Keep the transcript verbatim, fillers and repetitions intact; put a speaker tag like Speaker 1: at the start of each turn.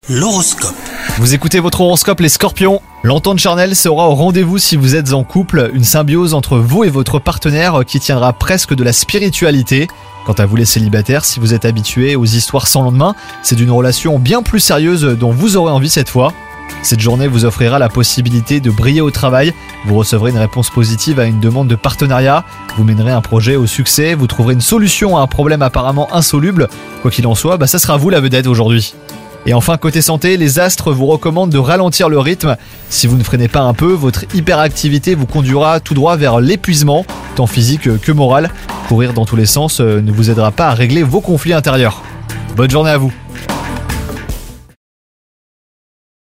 Speaker 1: L'horoscope.
Speaker 2: Vous écoutez votre horoscope les scorpions. L'entente charnelle sera au rendez-vous si vous êtes en couple, une symbiose entre vous et votre partenaire qui tiendra presque de la spiritualité. Quant à vous les célibataires, si vous êtes habitués aux histoires sans lendemain, c'est d'une relation bien plus sérieuse dont vous aurez envie cette fois. Cette journée vous offrira la possibilité de briller au travail, vous recevrez une réponse positive à une demande de partenariat, vous mènerez un projet au succès, vous trouverez une solution à un problème apparemment insoluble. Quoi qu'il en soit, bah ça sera vous la vedette aujourd'hui. Et enfin, côté santé, les astres vous recommandent de ralentir le rythme. Si vous ne freinez pas un peu, votre hyperactivité vous conduira tout droit vers l'épuisement, tant physique que moral. Courir dans tous les sens ne vous aidera pas à régler vos conflits intérieurs. Bonne journée à vous.